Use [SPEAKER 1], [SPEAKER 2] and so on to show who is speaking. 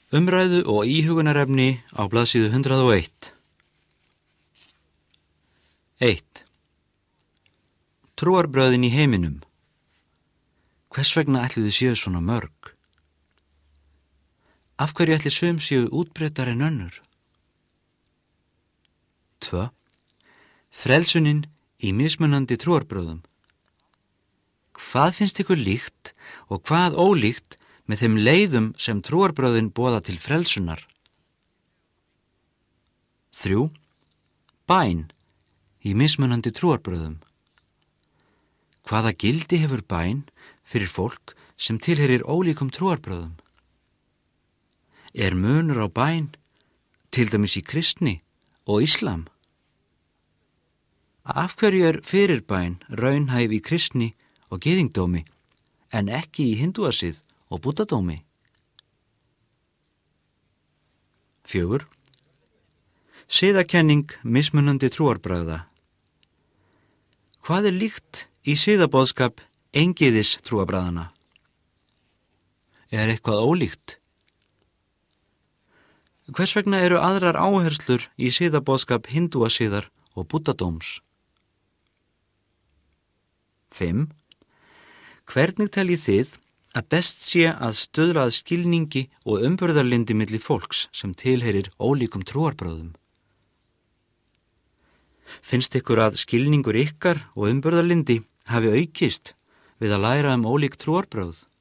[SPEAKER 1] Umræðu og íhugunarefni á blaðsíðu 101. 1. Trúarbrögðin í heiminum. Hvers vegna ætli þau séu svona mörg? Af hverju ætli sum séu útbreiddari en önnur? 2. Frelsunin í mismunandi trúarbrögðum. Hvað finnst ykkur líkt og hvað ólíkt með þeim leiðum sem trúarbrögðin boða til frelsunar? 3. Bæn í mismunandi trúarbrögðum. Hvaða gildi hefur bæn fyrir fólk sem tilheyrir ólíkum trúarbrögðum? Er munur á bæn, til dæmis í kristni og íslam? Af hverju er fyrirbæn raunhæf í kristni og gyðingdómi en ekki í hindúasið og búddadómi? 4. Siðakenning mismunandi trúarbragða. Hvað er líkt í siðaboðskap eingyðis trúarbragðana? Er eitthvað ólíkt? Hvers vegna eru aðrar áherslur í siðaboðskap hindúasiðar og búddadóms? 5. Hvernig teljið þið að best sé að stuðla að skilningi og umburðarlyndi milli fólks sem tilheyrir ólíkum trúarbrögðum? Finnst ykkur að skilningur ykkar og umburðarlyndi hafi aukist við að læra ólík trúarbrögð?